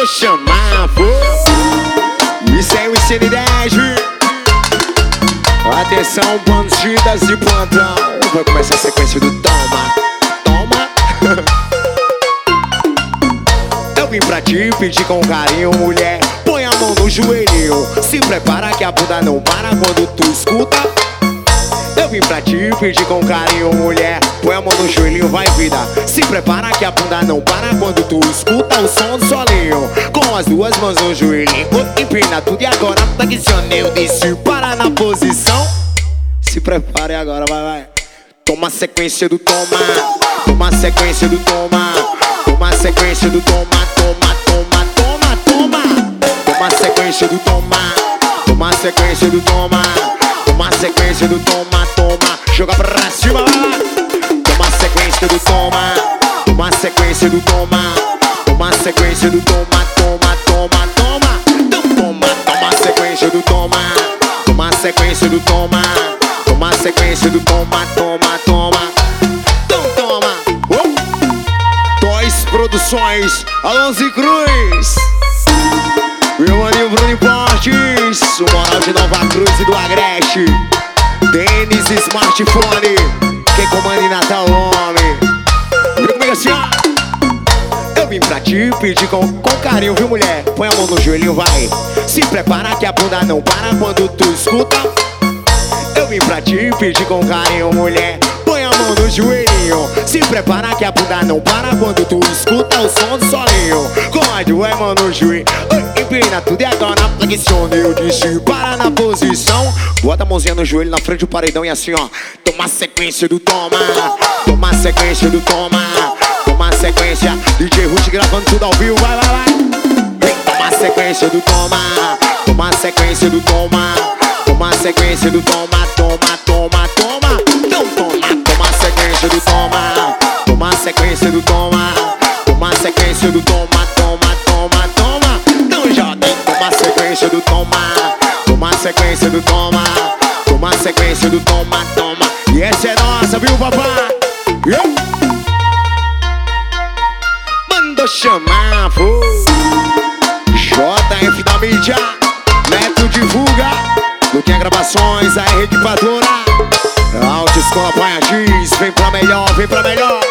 Mandou chamar, pô. Isso é o ICN10. Atenção, bandidas de plantão. Vai começar a sequência do toma, toma. Eu vim pra te pedir com carinho, mulher. Põe a mão no joelhinho. Se prepara que a bunda não para quando tu escuta. Eu vim pra te pedir com carinho, mulher. Põe a mão no joelhinho, vai vida. Se prepara que a bunda não para quando tu escuta o som do solinho. Com as duas mãos no joelhinho, empina tudo e agora flexiona. Eu disse para na posição. Se prepare agora, vai. Toma a sequência do toma. Toma a sequência do toma. Toma a sequência do toma. Toma, toma, toma, toma. Toma a sequência do toma. Toma a sequência do toma. Toma a sequência do toma, toma. Joga pra cima, vai. Toma a sequência do toma. Toma a sequência do toma. Toma a sequência do toma, toma, toma, toma. Então toma, toma a sequência do toma. Toma a sequência do toma. Toma a sequência do toma, toma, toma. Então toma. Toys Produções, Alonso Cruz. Meu maninho Bruno Importes, o moral de Nova Cruz e do Agreste. Denis Smartphone, quem comanda em Natal, homem. Vem comigo assim, ó. Eu vim pra te pedir com carinho, viu, mulher? Põe a mão no joelhinho, vai. Se prepara que a bunda não para quando tu escuta. Eu vim pra te pedir com carinho, mulher. Põe a mão no joelhinho. Se prepara que a bunda não para quando tu escuta o som do solinho. Com a duas mãos no joelho, empina tudo e agora flexiona. Eu disse para na posição. Bota a mãozinha no joelho na frente do paredão e assim, ó. Toma a sequência do toma. Toma a sequência do toma. Toma a sequência. DJ Ruth gravando tudo ao vivo, vai, vai, vai. Toma a sequência do toma. Toma a sequência do toma. Toma a sequência do toma, toma, toma, toma. Então toma, toma a sequência do toma. Toma a sequência do toma. Toma a sequência do toma, toma, toma, toma. Então já tem, toma a sequência do toma. Toma a sequência do toma. Toma a sequência do toma, toma. E essa é nossa, viu, papai? Mandou chamar, pô. JF da mídia, Neto divulga. Luquinha Gravações, a equipadora. Autoescola Paia X, vem pra melhor, vem pra melhor.